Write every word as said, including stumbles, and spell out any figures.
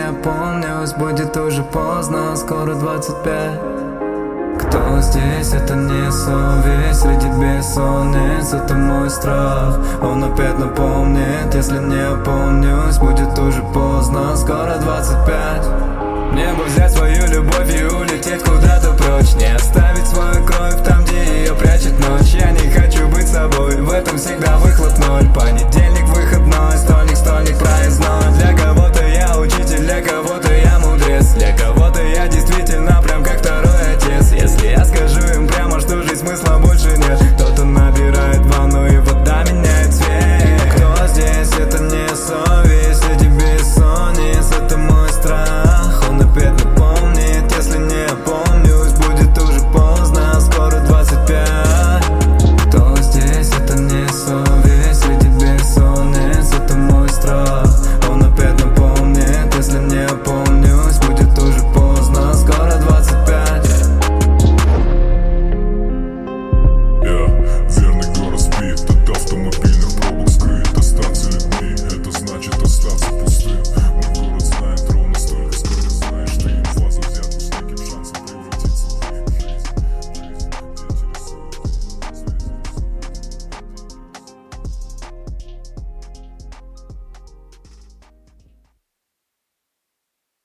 опомнюсь, будет уже поздно, скоро двадцать пять. Кто здесь, это не совесть, среди бессонниц, это мой страх. Он опять напомнит, если не опомнюсь, будет уже поздно, скоро двадцать пять. Мне бы взять свою любовь и улететь куда-то прочь, не оставить